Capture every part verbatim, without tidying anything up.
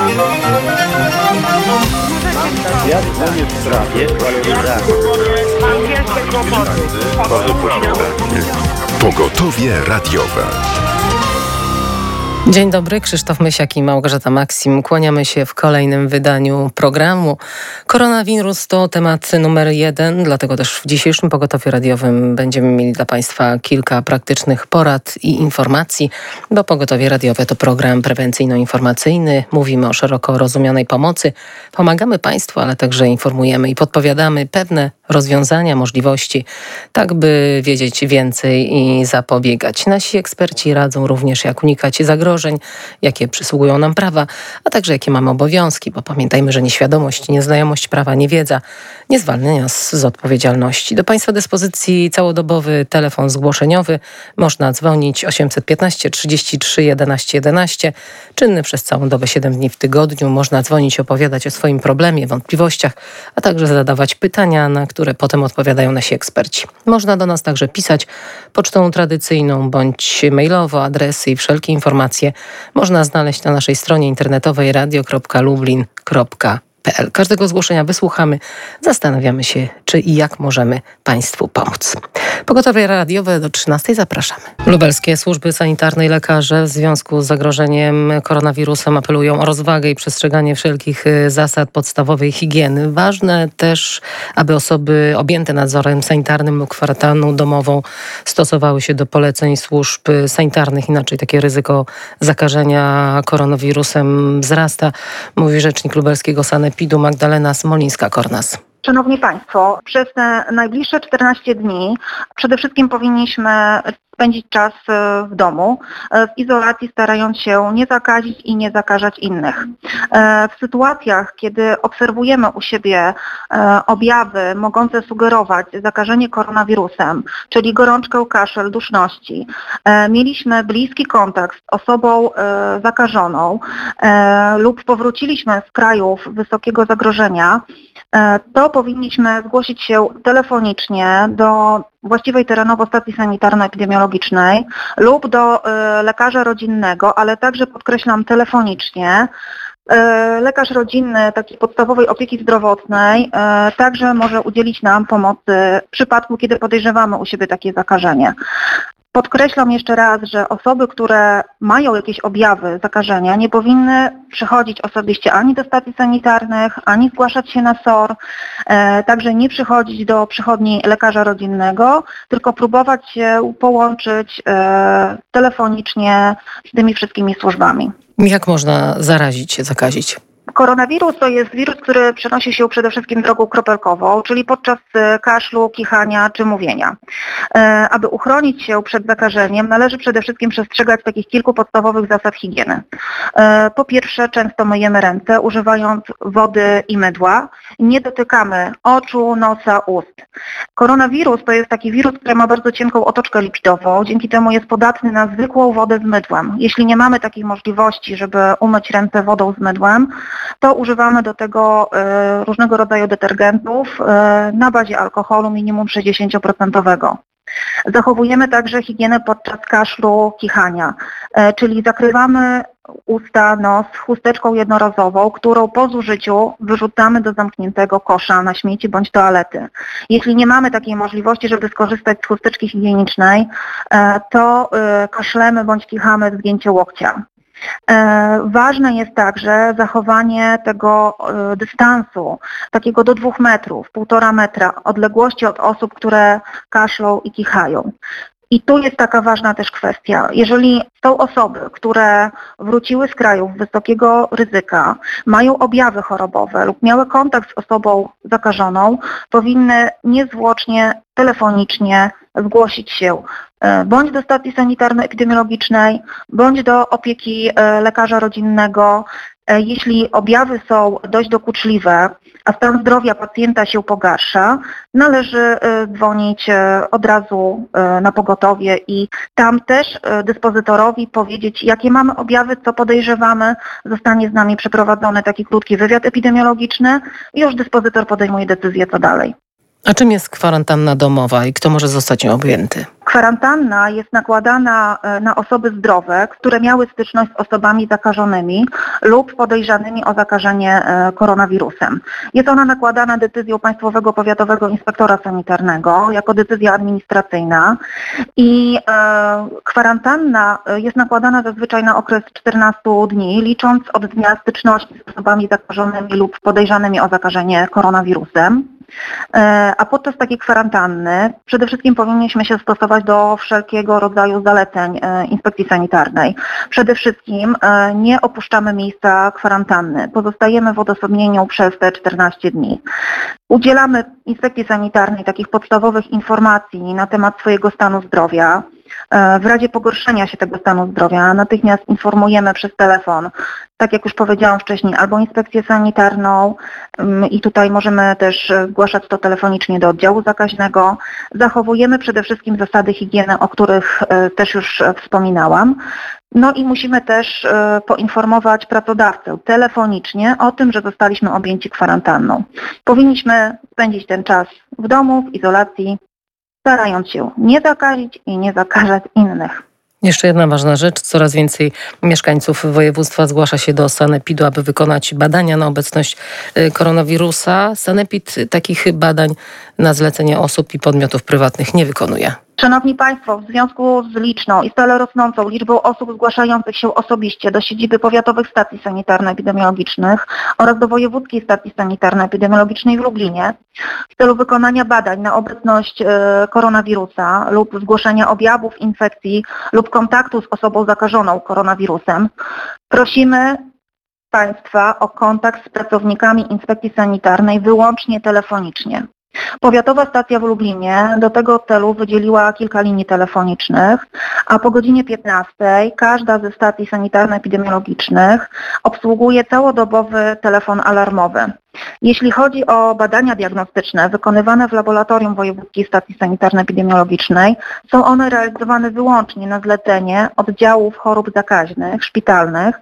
Ja dzwonię w sprawie waloryzacji. Bardzo proszę. Pogotowie radiowe. Dzień dobry, Krzysztof Mysiak i Małgorzata Maksim. Kłaniamy się w kolejnym wydaniu programu. Koronawirus to temat numer jeden, dlatego też w dzisiejszym Pogotowiu Radiowym będziemy mieli dla Państwa kilka praktycznych porad i informacji, bo Pogotowie Radiowe to program prewencyjno-informacyjny. Mówimy o szeroko rozumianej pomocy. Pomagamy Państwu, ale także informujemy i podpowiadamy pewne rozwiązania, możliwości, tak by wiedzieć więcej i zapobiegać. Nasi eksperci radzą również, jak unikać zagrożeń, jakie przysługują nam prawa, a także jakie mamy obowiązki, bo pamiętajmy, że nieświadomość, nieznajomość prawa, niewiedza nie zwalnia nas z odpowiedzialności. Do Państwa dyspozycji całodobowy telefon zgłoszeniowy. Można dzwonić osiemset piętnaście trzydzieści trzy jedenaście jedenaście. Czynny przez całą dobę, siedem dni w tygodniu. Można dzwonić, opowiadać o swoim problemie, wątpliwościach, a także zadawać pytania, na które potem odpowiadają nasi eksperci. Można do nas także pisać pocztą tradycyjną bądź mailowo. Adresy i wszelkie informacje można znaleźć na naszej stronie internetowej radio kropka lublin kropka p l. Każdego zgłoszenia wysłuchamy, zastanawiamy się, czy i jak możemy Państwu pomóc. Pogotowie radiowe do trzynastej zapraszamy. Lubelskie służby sanitarne i lekarze w związku z zagrożeniem koronawirusem apelują o rozwagę i przestrzeganie wszelkich zasad podstawowej higieny. Ważne też, aby osoby objęte nadzorem sanitarnym lub kwarantanną domową stosowały się do poleceń służb sanitarnych. Inaczej takie ryzyko zakażenia koronawirusem wzrasta, mówi rzecznik lubelskiego sanepidu Magdalena Smolińska-Kornas. Szanowni Państwo, przez te najbliższe czternaście dni przede wszystkim powinniśmy spędzić czas w domu, w izolacji, starając się nie zakazić i nie zakażać innych. W sytuacjach, kiedy obserwujemy u siebie objawy mogące sugerować zakażenie koronawirusem, czyli gorączkę, kaszel, duszności, mieliśmy bliski kontakt z osobą zakażoną lub powróciliśmy z krajów wysokiego zagrożenia, to powinniśmy zgłosić się telefonicznie do właściwej terenowo stacji sanitarno-epidemiologicznej lub do y, lekarza rodzinnego, ale także podkreślam telefonicznie. Y, lekarz rodzinny takiej podstawowej opieki zdrowotnej y, także może udzielić nam pomocy w przypadku, kiedy podejrzewamy u siebie takie zakażenie. Podkreślam jeszcze raz, że osoby, które mają jakieś objawy zakażenia, nie powinny przychodzić osobiście ani do stacji sanitarnych, ani zgłaszać się na S O R, e, także nie przychodzić do przychodni lekarza rodzinnego, tylko próbować się połączyć e, telefonicznie z tymi wszystkimi służbami. Jak można zarazić się, zakazić? Koronawirus to jest wirus, który przenosi się przede wszystkim drogą kropelkową, czyli podczas kaszlu, kichania czy mówienia. E, aby uchronić się przed zakażeniem, należy przede wszystkim przestrzegać takich kilku podstawowych zasad higieny. E, po pierwsze, często myjemy ręce, używając wody i mydła. Nie dotykamy oczu, nosa, ust. Koronawirus to jest taki wirus, który ma bardzo cienką otoczkę lipidową, dzięki temu jest podatny na zwykłą wodę z mydłem. Jeśli nie mamy takiej możliwości, żeby umyć ręce wodą z mydłem, to używamy do tego y, różnego rodzaju detergentów y, na bazie alkoholu minimum sześćdziesiąt procent. Zachowujemy także higienę podczas kaszlu, kichania, y, czyli zakrywamy usta, nos chusteczką jednorazową, którą po zużyciu wyrzucamy do zamkniętego kosza na śmieci bądź toalety. Jeśli nie mamy takiej możliwości, żeby skorzystać z chusteczki higienicznej, y, to y, kaszlemy bądź kichamy w zgięcie łokcia. Ważne jest także zachowanie tego dystansu, takiego do dwóch metrów, półtora metra odległości od osób, które kaszlą i kichają. I tu jest taka ważna też kwestia. Jeżeli są osoby, które wróciły z krajów wysokiego ryzyka, mają objawy chorobowe lub miały kontakt z osobą zakażoną, powinny niezwłocznie, telefonicznie zgłosić się bądź do stacji sanitarno-epidemiologicznej, bądź do opieki lekarza rodzinnego. Jeśli objawy są dość dokuczliwe, a stan zdrowia pacjenta się pogarsza, należy dzwonić od razu na pogotowie i tam też dyspozytorowi powiedzieć, jakie mamy objawy, co podejrzewamy. Zostanie z nami przeprowadzony taki krótki wywiad epidemiologiczny i już dyspozytor podejmuje decyzję, co dalej. A czym jest kwarantanna domowa i kto może zostać nią objęty? Kwarantanna jest nakładana na osoby zdrowe, które miały styczność z osobami zakażonymi lub podejrzanymi o zakażenie koronawirusem. Jest ona nakładana decyzją Państwowego Powiatowego Inspektora Sanitarnego jako decyzja administracyjna i kwarantanna jest nakładana zazwyczaj na okres czternastu dni, licząc od dnia styczności z osobami zakażonymi lub podejrzanymi o zakażenie koronawirusem. A podczas takiej kwarantanny przede wszystkim powinniśmy się stosować do wszelkiego rodzaju zaleceń inspekcji sanitarnej. Przede wszystkim nie opuszczamy miejsca kwarantanny, pozostajemy w odosobnieniu przez te czternaście dni. Udzielamy inspekcji sanitarnej takich podstawowych informacji na temat swojego stanu zdrowia. W razie pogorszenia się tego stanu zdrowia natychmiast informujemy przez telefon, tak jak już powiedziałam wcześniej, albo inspekcję sanitarną i tutaj możemy też zgłaszać to telefonicznie do oddziału zakaźnego. Zachowujemy przede wszystkim zasady higieny, o których też już wspominałam. No i musimy też poinformować pracodawcę telefonicznie o tym, że zostaliśmy objęci kwarantanną. Powinniśmy spędzić ten czas w domu, w izolacji, starając się nie zakazić i nie zakażać innych. Jeszcze jedna ważna rzecz. Coraz więcej mieszkańców województwa zgłasza się do sanepidu, aby wykonać badania na obecność koronawirusa. Sanepid takich badań na zlecenie osób i podmiotów prywatnych nie wykonuje. Szanowni Państwo, w związku z liczną i stale rosnącą liczbą osób zgłaszających się osobiście do siedziby powiatowych stacji sanitarno-epidemiologicznych oraz do wojewódzkiej stacji sanitarno-epidemiologicznej w Lublinie w celu wykonania badań na obecność koronawirusa lub zgłoszenia objawów infekcji lub kontaktu z osobą zakażoną koronawirusem, prosimy Państwa o kontakt z pracownikami inspekcji sanitarnej wyłącznie telefonicznie. Powiatowa stacja w Lublinie do tego celu wydzieliła kilka linii telefonicznych, a po godzinie piętnastej każda ze stacji sanitarno-epidemiologicznych obsługuje całodobowy telefon alarmowy. Jeśli chodzi o badania diagnostyczne wykonywane w laboratorium Wojewódzkiej Stacji Sanitarno-Epidemiologicznej, są one realizowane wyłącznie na zlecenie oddziałów chorób zakaźnych, szpitalnych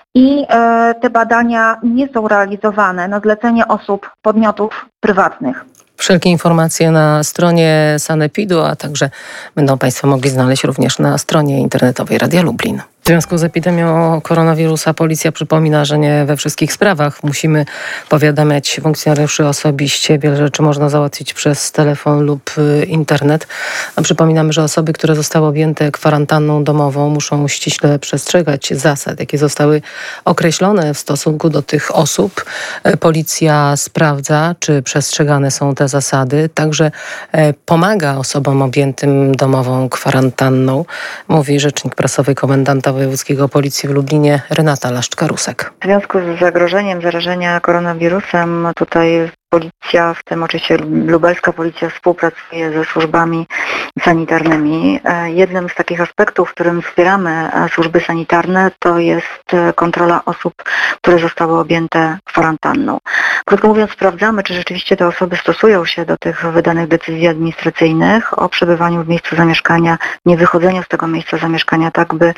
i e, te badania nie są realizowane na zlecenie osób, podmiotów prywatnych. Wszelkie informacje na stronie Sanepidu, a także będą Państwo mogli znaleźć również na stronie internetowej Radia Lublin. W związku z epidemią koronawirusa policja przypomina, że nie we wszystkich sprawach musimy powiadamiać funkcjonariuszy osobiście. Wiele rzeczy można załatwić przez telefon lub internet. A przypominamy, że osoby, które zostały objęte kwarantanną domową, muszą ściśle przestrzegać zasad, jakie zostały określone w stosunku do tych osób. Policja sprawdza, czy przestrzegane są te zasady. Także pomaga osobom objętym domową kwarantanną, mówi rzecznik prasowy komendanta wojewódzkiego Policji w Lublinie Renata Laszczka-Rusek. W związku z zagrożeniem zarażenia koronawirusem tutaj policja, w tym oczywiście lubelska policja współpracuje ze służbami sanitarnymi. Jednym z takich aspektów, w którym wspieramy służby sanitarne, to jest kontrola osób, które zostały objęte kwarantanną. Krótko mówiąc, sprawdzamy, czy rzeczywiście te osoby stosują się do tych wydanych decyzji administracyjnych o przebywaniu w miejscu zamieszkania, nie wychodzeniu z tego miejsca zamieszkania, tak by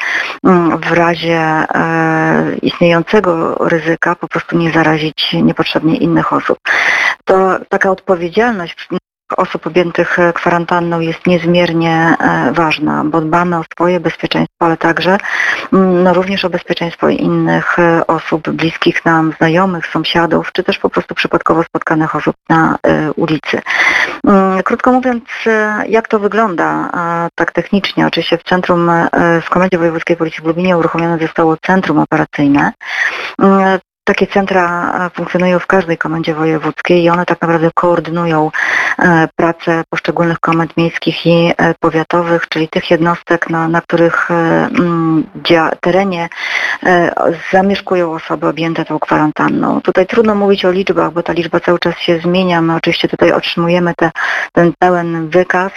w razie istniejącego ryzyka po prostu nie zarazić niepotrzebnie innych osób. To taka odpowiedzialność osób objętych kwarantanną jest niezmiernie ważna, bo dbamy o swoje bezpieczeństwo, ale także no, również o bezpieczeństwo innych osób, bliskich nam, znajomych, sąsiadów, czy też po prostu przypadkowo spotkanych osób na ulicy. Krótko mówiąc, jak to wygląda tak technicznie? Oczywiście w centrum, w Komendzie Wojewódzkiej Policji w Lublinie uruchomione zostało centrum operacyjne. Takie centra funkcjonują w każdej komendzie wojewódzkiej i one tak naprawdę koordynują pracę poszczególnych komend miejskich i powiatowych, czyli tych jednostek, na, na których dzia, terenie zamieszkują osoby objęte tą kwarantanną. Tutaj trudno mówić o liczbach, bo ta liczba cały czas się zmienia. My oczywiście tutaj otrzymujemy te, ten pełen wykaz,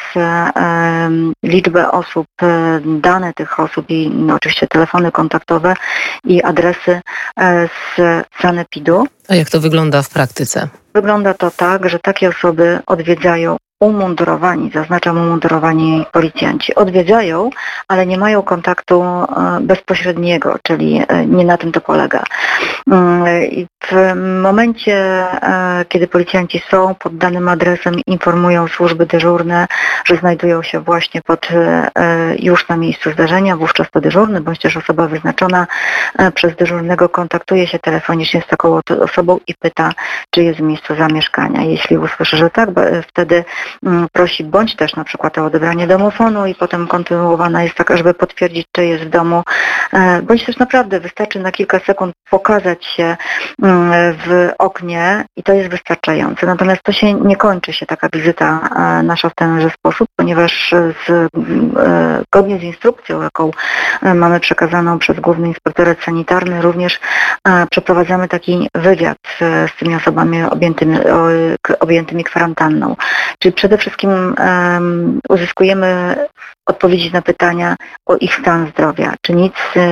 liczbę osób, dane tych osób i no, oczywiście telefony kontaktowe i adresy z Sanepidu. A jak to wygląda w praktyce? Wygląda to tak, że takie osoby odwiedzają umundurowani, zaznaczam umundurowani policjanci. Odwiedzają, ale nie mają kontaktu bezpośredniego, czyli nie na tym to polega. W momencie, kiedy policjanci są pod danym adresem, informują służby dyżurne, że znajdują się właśnie pod, już na miejscu zdarzenia, wówczas to dyżurny, bądź też osoba wyznaczona przez dyżurnego kontaktuje się telefonicznie z taką osobą i pyta, czy jest w miejscu zamieszkania. Jeśli usłyszy, że tak, wtedy prosi bądź też na przykład o odebranie domofonu i potem kontynuowana jest taka, żeby potwierdzić, czy jest w domu, bądź też naprawdę wystarczy na kilka sekund pokazać się w oknie i to jest wystarczające. Natomiast to się nie kończy się taka wizyta nasza w tenże sposób, ponieważ z, zgodnie z instrukcją, jaką mamy przekazaną przez Główny Inspektorat Sanitarny, również przeprowadzamy taki wywiad z tymi osobami objętymi, objętymi kwarantanną. Czyli przede wszystkim um, uzyskujemy odpowiedzi na pytania o ich stan zdrowia, czy nic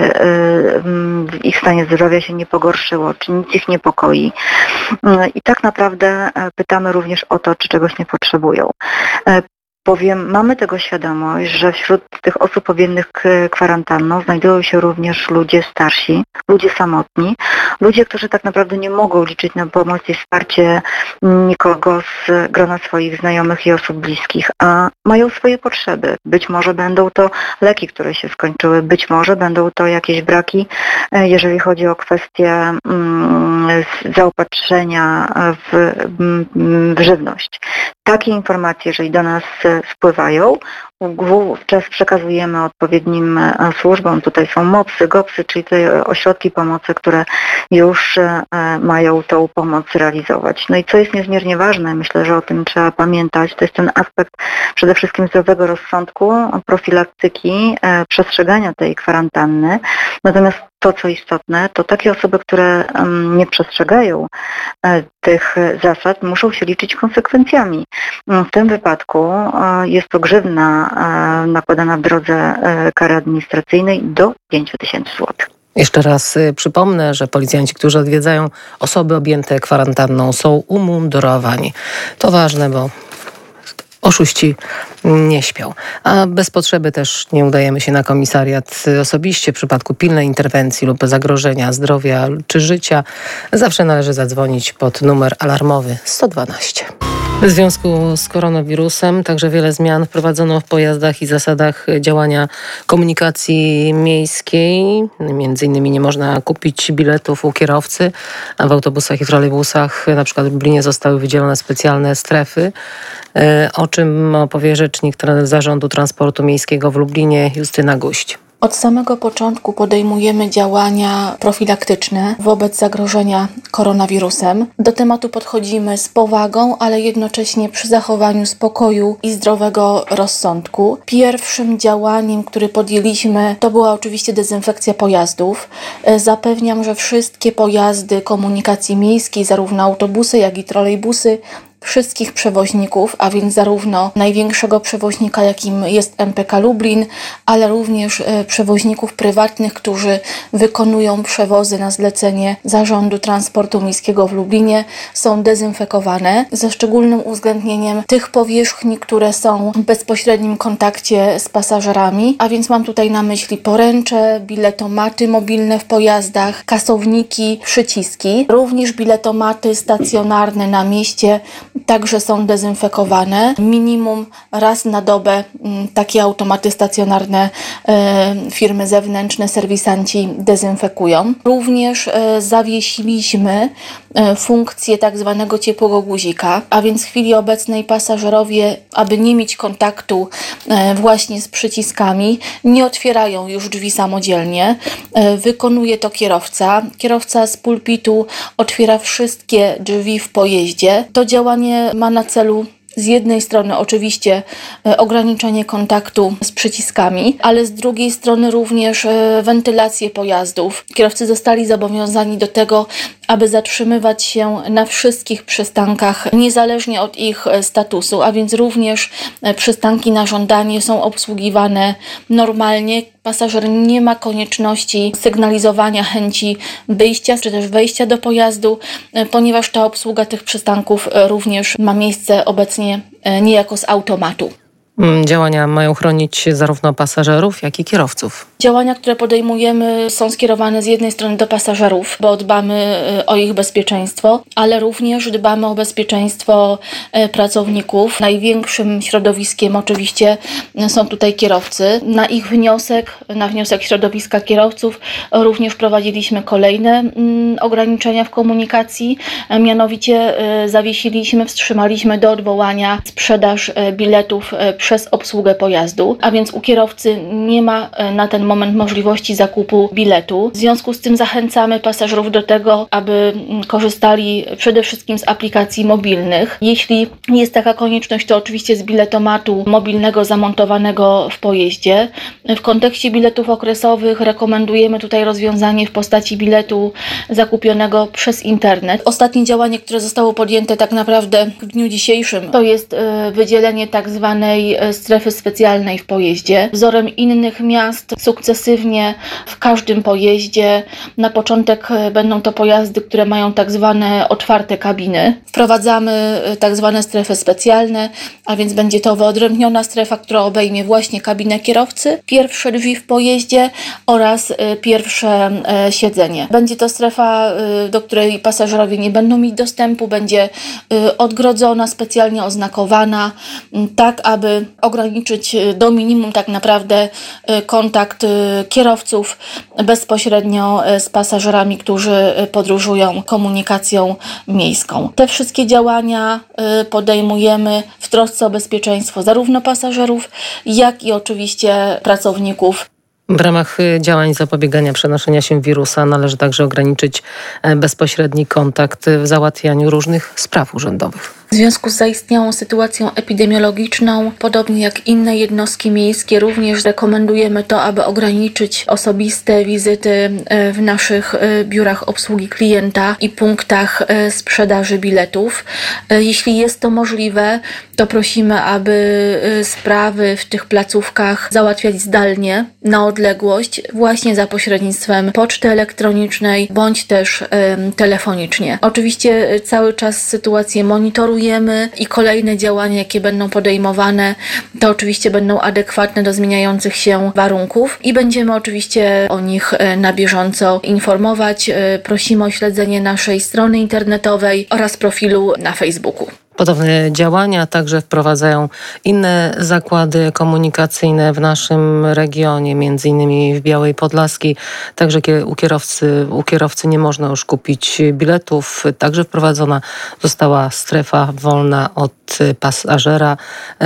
w ich stanie zdrowia się nie pogorszyło, czy nic ich niepokoi. I tak naprawdę pytamy również o to, czy czegoś nie potrzebują. Bowiem mamy tego świadomość, że wśród tych osób objętych kwarantanną znajdują się również ludzie starsi, ludzie samotni, ludzie, którzy tak naprawdę nie mogą liczyć na pomoc i wsparcie nikogo z grona swoich znajomych i osób bliskich, a mają swoje potrzeby. Być może będą to leki, które się skończyły, być może będą to jakieś braki, jeżeli chodzi o kwestie zaopatrzenia w, w żywność. Takie informacje, jeżeli do nas spływają, wówczas przekazujemy odpowiednim służbom. Tutaj są mopsy, gopsy, czyli te ośrodki pomocy, które już mają tą pomoc realizować. No i co jest niezmiernie ważne, myślę, że o tym trzeba pamiętać, to jest ten aspekt przede wszystkim zdrowego rozsądku, profilaktyki, przestrzegania tej kwarantanny. Natomiast to, co istotne, to takie osoby, które nie przestrzegają tych zasad, muszą się liczyć konsekwencjami. W tym wypadku jest to grzywna nakładana w drodze kary administracyjnej do pięć tysięcy złotych. Jeszcze raz y, przypomnę, że policjanci, którzy odwiedzają osoby objęte kwarantanną, są umundurowani. To ważne, bo oszuści nie śpią. A bez potrzeby też nie udajemy się na komisariat osobiście. W przypadku pilnej interwencji lub zagrożenia zdrowia czy życia zawsze należy zadzwonić pod numer alarmowy sto dwanaście. W związku z koronawirusem także wiele zmian wprowadzono w pojazdach i zasadach działania komunikacji miejskiej. Między innymi nie można kupić biletów u kierowcy, a w autobusach i trolejbusach, na przykład w Lublinie, zostały wydzielone specjalne strefy, o czym opowie rzecznik Zarządu Transportu Miejskiego w Lublinie Justyna Guść. Od samego początku podejmujemy działania profilaktyczne wobec zagrożenia koronawirusem. Do tematu podchodzimy z powagą, ale jednocześnie przy zachowaniu spokoju i zdrowego rozsądku. Pierwszym działaniem, które podjęliśmy, to była oczywiście dezynfekcja pojazdów. Zapewniam, że wszystkie pojazdy komunikacji miejskiej, zarówno autobusy, jak i trolejbusy, wszystkich przewoźników, a więc zarówno największego przewoźnika, jakim jest M P K Lublin, ale również e, przewoźników prywatnych, którzy wykonują przewozy na zlecenie Zarządu Transportu Miejskiego w Lublinie, są dezynfekowane ze szczególnym uwzględnieniem tych powierzchni, które są w bezpośrednim kontakcie z pasażerami, a więc mam tutaj na myśli poręcze, biletomaty mobilne w pojazdach, kasowniki, przyciski, również biletomaty stacjonarne na mieście także są dezynfekowane. Minimum raz na dobę takie automaty stacjonarne e, firmy zewnętrzne, serwisanci dezynfekują. Również e, zawiesiliśmy e, funkcję tak zwanego ciepłego guzika, a więc w chwili obecnej pasażerowie, aby nie mieć kontaktu e, właśnie z przyciskami, nie otwierają już drzwi samodzielnie. E, wykonuje to kierowca. Kierowca z pulpitu otwiera wszystkie drzwi w pojeździe. To działanie ma na celu z jednej strony oczywiście ograniczenie kontaktu z przyciskami, ale z drugiej strony również wentylację pojazdów. Kierowcy zostali zobowiązani do tego, aby zatrzymywać się na wszystkich przystankach, niezależnie od ich statusu, a więc również przystanki na żądanie są obsługiwane normalnie. Pasażer nie ma konieczności sygnalizowania chęci wyjścia czy też wejścia do pojazdu, ponieważ ta obsługa tych przystanków również ma miejsce obecnie niejako z automatu. Działania mają chronić zarówno pasażerów, jak i kierowców. Działania, które podejmujemy, są skierowane z jednej strony do pasażerów, bo dbamy o ich bezpieczeństwo, ale również dbamy o bezpieczeństwo pracowników. Największym środowiskiem oczywiście są tutaj kierowcy. Na ich wniosek, na wniosek środowiska kierowców również wprowadziliśmy kolejne mm, ograniczenia w komunikacji. Mianowicie y, zawiesiliśmy, wstrzymaliśmy do odwołania sprzedaż y, biletów y, przez obsługę pojazdu, a więc u kierowcy nie ma y, na ten moment możliwości zakupu biletu. W związku z tym zachęcamy pasażerów do tego, aby y, korzystali przede wszystkim z aplikacji mobilnych. Jeśli jest taka konieczność, to oczywiście z biletomatu mobilnego zamontowanego w pojeździe. W kontekście biletów okresowych rekomendujemy tutaj rozwiązanie w postaci biletu zakupionego przez internet. Ostatnie działanie, które zostało podjęte tak naprawdę w dniu dzisiejszym, to jest wydzielenie tak zwanej strefy specjalnej w pojeździe. Wzorem innych miast sukcesywnie w każdym pojeździe na początek będą to pojazdy, które mają tak zwane otwarte kabiny. Wprowadzamy tak zwane strefy specjalne, a więc będzie to wyodrębniona strefa, która obejmie właśnie kabinę kierowcy, pierwsze drzwi w pojeździe oraz pierwsze siedzenie. Będzie to strefa, do której pasażerowie nie będą mieć dostępu, będzie odgrodzona, specjalnie oznakowana, tak aby ograniczyć do minimum tak naprawdę kontakt kierowców bezpośrednio z pasażerami, którzy podróżują komunikacją miejską. Te wszystkie działania podejmujemy w trosce o bezpieczeństwo zarówno pasażerów, jak i oczywiście pracowników. W ramach działań zapobiegania przenoszenia się wirusa należy także ograniczyć bezpośredni kontakt w załatwianiu różnych spraw urzędowych. W związku z zaistniałą sytuacją epidemiologiczną, podobnie jak inne jednostki miejskie, również rekomendujemy to, aby ograniczyć osobiste wizyty w naszych biurach obsługi klienta i punktach sprzedaży biletów. Jeśli jest to możliwe, to prosimy, aby sprawy w tych placówkach załatwiać zdalnie, na odległość, właśnie za pośrednictwem poczty elektronicznej bądź też telefonicznie. Oczywiście cały czas sytuację monitorujemy i kolejne działania, jakie będą podejmowane, to oczywiście będą adekwatne do zmieniających się warunków i będziemy oczywiście o nich na bieżąco informować. Prosimy o śledzenie naszej strony internetowej oraz profilu na Facebooku. Podobne działania także wprowadzają inne zakłady komunikacyjne w naszym regionie, między innymi w Białej Podlaskiej. Także u kierowcy, u kierowcy nie można już kupić biletów. Także wprowadzona została strefa wolna od pasażera.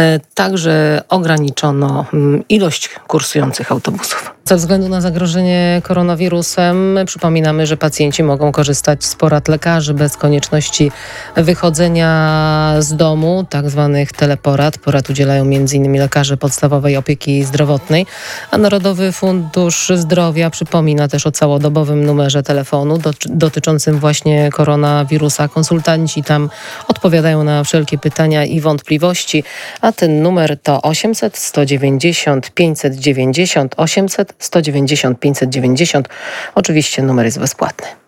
Także ograniczono ilość kursujących autobusów. Ze względu na zagrożenie koronawirusem przypominamy, że pacjenci mogą korzystać z porad lekarzy bez konieczności wychodzenia z domu, tak zwanych teleporad. Porad udzielają między innymi lekarze podstawowej opieki zdrowotnej, a Narodowy Fundusz Zdrowia przypomina też o całodobowym numerze telefonu dotyczącym właśnie koronawirusa. Konsultanci tam odpowiadają na wszelkie pytania i wątpliwości, a ten numer to osiemset sto dziewięćdziesiąt pięćset dziewięćdziesiąt, osiemset sto dziewięćdziesiąt pięćset dziewięćdziesiąt. Oczywiście numer jest bezpłatny.